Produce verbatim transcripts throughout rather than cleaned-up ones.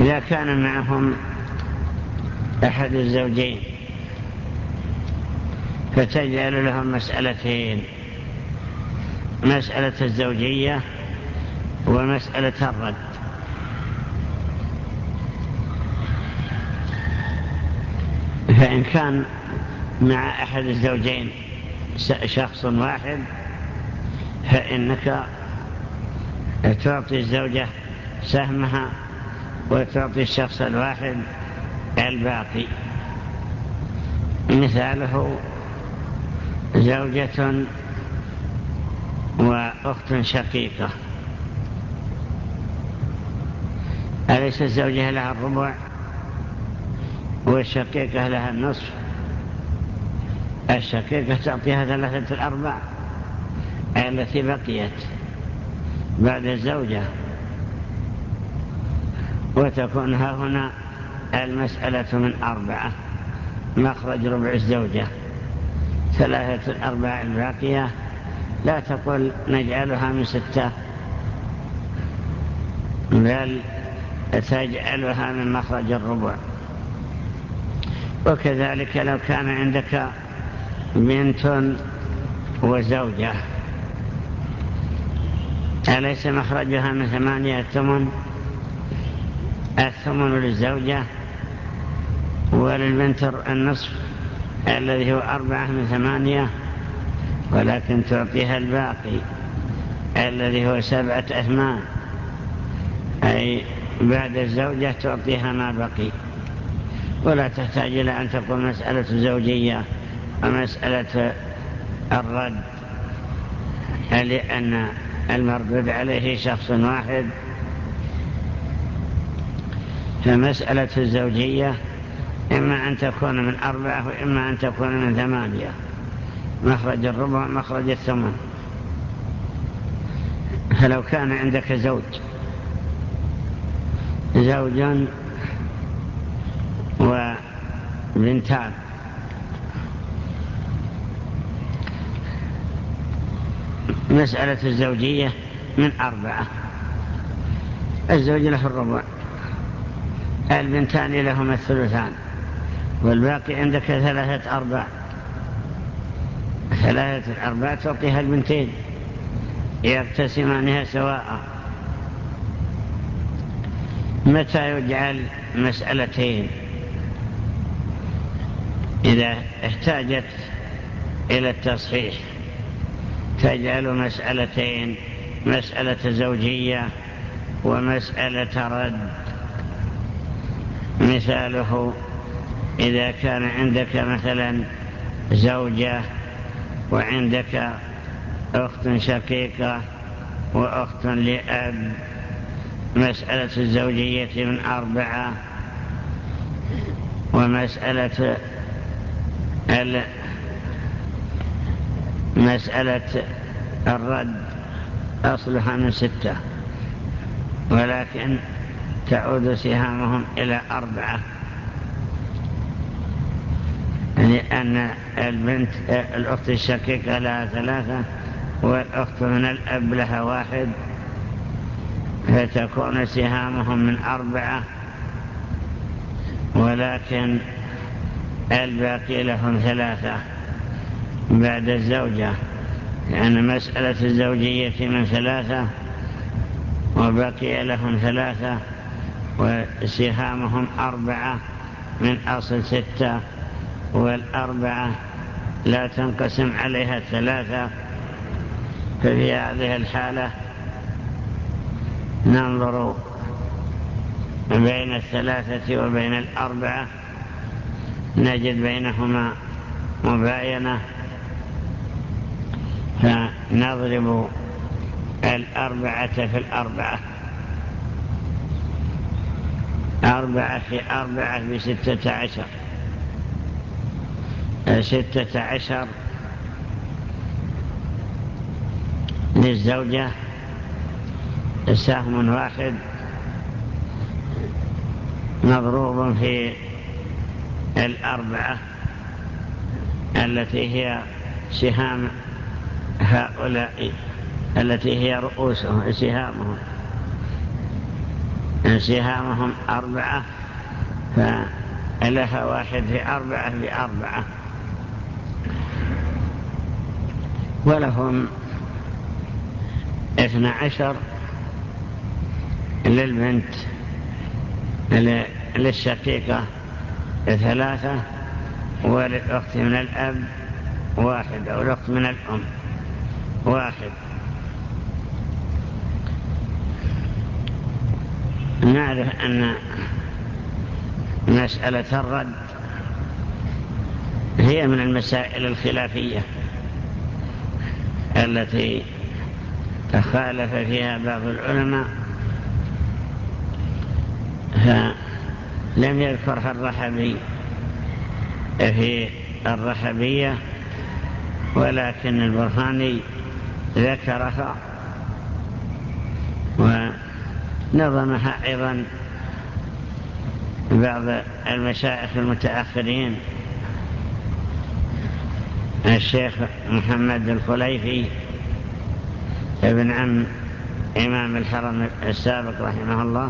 إذا كان معهم أحد الزوجين فتجعل لهم مسألتين: مسألة الزوجية ومسألة الرد. فإن كان مع أحد الزوجين شخص واحد فإنك تعطي الزوجة سهمها وتعطي الشخص الواحد الباقي. مثاله زوجة وأخت شقيقة، أليس الزوجة لها الربع والشقيقة لها النصف؟ الشقيقة تعطيها ثلاثة الأرباع التي بقيت بعد الزوجة، وتكون ها هنا المسألة من أربعة، مخرج ربع الزوجة، ثلاثة الأرباع الباقية لا تقول نجعلها من ستة، بل تجعلها من مخرج الربع. وكذلك لو كان عندك بنت وزوجة، أليس مخرجها من ثمانية الثمن؟ الثمن للزوجة وللبنت النصف الذي هو أربعة من ثمانية، ولكن تعطيها الباقي الذي هو سبعة أثمان، أي بعد الزوجة تعطيها ما بقي، ولا تحتاج إلى أن تقول مسألة زوجية ومسألة الرد، لأن المردود عليه شخص واحد. فمسألة الزوجية إما أن تكون من أربعة وإما أن تكون من ثمانية، مخرج الربع مخرج الثمن. فلو كان عندك زوج زوج وبنتان، مسألة الزوجية من أربعة، الزوج له الربع، البنتان لهما الثلثان، والباقي عندك ثلاثة أرباع. ثلاثة الأرباع تعطيها البنتين يقتسمانها سواء. متى يجعل مسألتين؟ إذا احتاجت إلى التصحيح تجعل مسألتين: مسألة زوجية ومسألة رد. مثاله إذا كان عندك مثلا زوجة وعندك أخت شقيقة وأخت لأب، مسألة الزوجية من أربعة، ومسألة مسألة الرد أصلها من ستة، ولكن تعود سهامهم إلى أربعة، لأن البنت الأخت الشقيقة لها ثلاثة والأخت من الأب لها واحد، فتكون سهامهم من أربعة، ولكن الباقي لهم ثلاثة بعد الزوجة، لأن مسألة الزوجية من ثلاثة وبقي لهم ثلاثة، وسهامهم أربعة من أصل ستة، والأربعة لا تنقسم عليها الثلاثة. ففي هذه الحالة ننظر بين الثلاثة وبين الأربعة، نجد بينهما مباينة، فنضرب الأربعة في الأربعة، أربعة في أربعة بستة عشر، ستة عشر للزوجة سهم واحد مضروب في الأربعة التي هي سهام هؤلاء، التي هي رؤوسهم سهامهم، سهامهم أربعة فلها واحد في أربعة بأربعة، ولهم اثنى عشر للبنت، للشقيقة ثلاثة، وللأخت من الأب واحد، أو الأخت من الأم واحد. نعرف أن مسألة الرد هي من المسائل الخلافية التي تخالف فيها بعض العلماء، فلم يذكرها الرحبي في الرحبية، ولكن البرهاني ذكرها ونظمها أيضا بعض المشايخ المتأخرين، الشيخ محمد الخليفي ابن عم إمام الحرم السابق رحمه الله،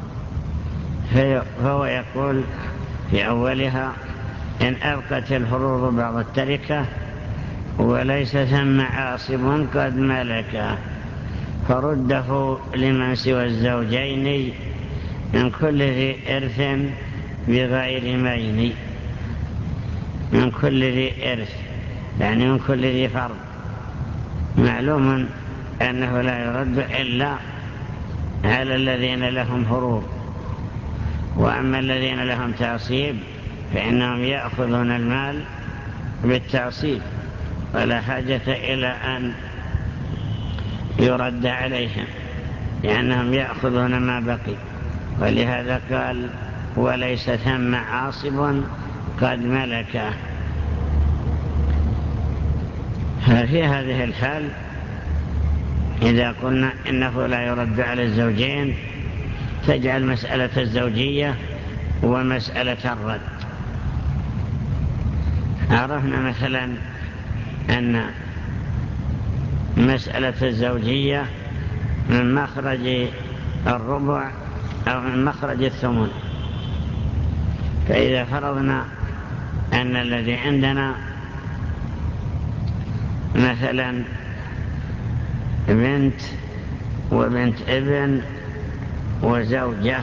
فهو يقول في أولها: إن أبقت الفروض بعض التركة وليس ثم عاصب قد ملك، فرده لمن سوى الزوجين من كل ذي إرث بغير مين. من كل ذي إرث يعني من كل ذي فرض. معلوم أنه لا يرد إلا على الذين لهم فروض، وأما الذين لهم تعصيب فإنهم يأخذون المال بالتعصيب ولا حاجة إلى أن يرد عليهم، لأنهم يأخذون ما بقي. ولهذا قال: وليس ثم عاصب قد ملك. ففي هذه الحال إذا قلنا إنه لا يرد على الزوجين، تجعل مسألة الزوجية ومسألة الرد. عرفنا مثلا أن مسألة الزوجية من مخرج الربع أو من مخرج الثمن. فإذا فرضنا أن الذي عندنا مثلا بنت وبنت ابن وزوجة،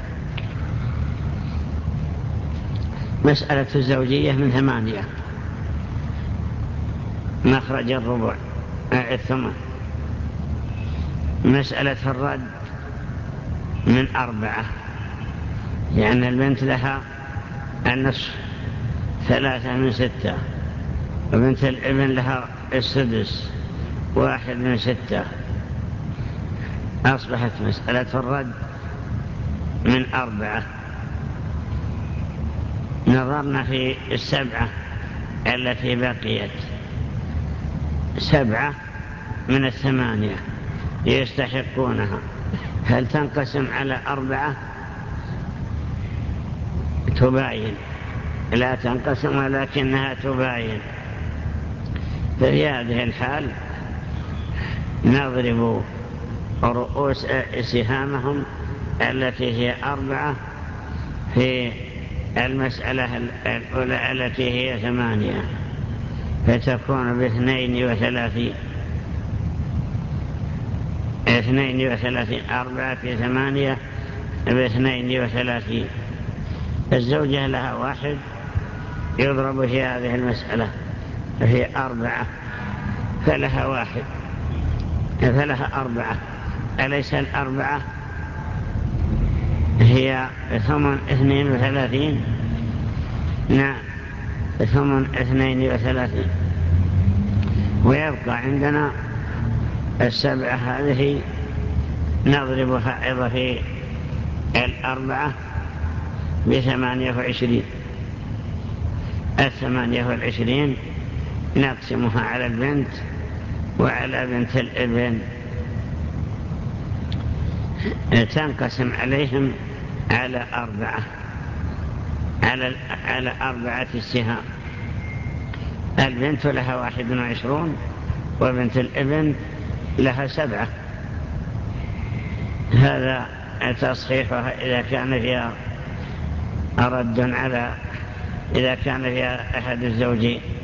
مسألة الزوجية من ثمانية، مخرج الربع الثمن. مسألة الرد من أربعة، لأن البنت لها النصف، ثلاثة من ستة، وبنت الابن لها السدس، واحد من ستة. أصبحت مسألة الرد من أربعة. نظرنا في السبعة التي بقيت، سبعة من الثمانية يستحقونها، هل تنقسم على أربعة؟ تباين، لا تنقسم ولكنها تباين. ففي هذه الحال نضرب رؤوس سهامهم التي هي أربعة في المسألة الأولى التي هي ثمانية، فتكون باثنين وثلاثين. اثنين وثلاثين، أربعة في ثمانية باثنين وثلاثين. الزوجة لها واحد يضرب في هذه المسألة، هي أربعة، فلها واحد، فلها أربعة. أليس الأربعة هي ثمن اثنين وثلاثين؟ نعم، ثمن اثنين وثلاثين. ويبقى عندنا السبعة هذه نضربها أيضا في الأربعة بثمانية وعشرين. الثمانية والعشرين نقسمها على البنت وعلى بنت الابن، تنقسم عليهم على أربعة، على, على أربعة السهام. البنت لها واحد وعشرون، وبنت الابن لها سبعة. هذا تصحيحها إذا كان فيها رد على إذا كان فيها أحد الزوجين.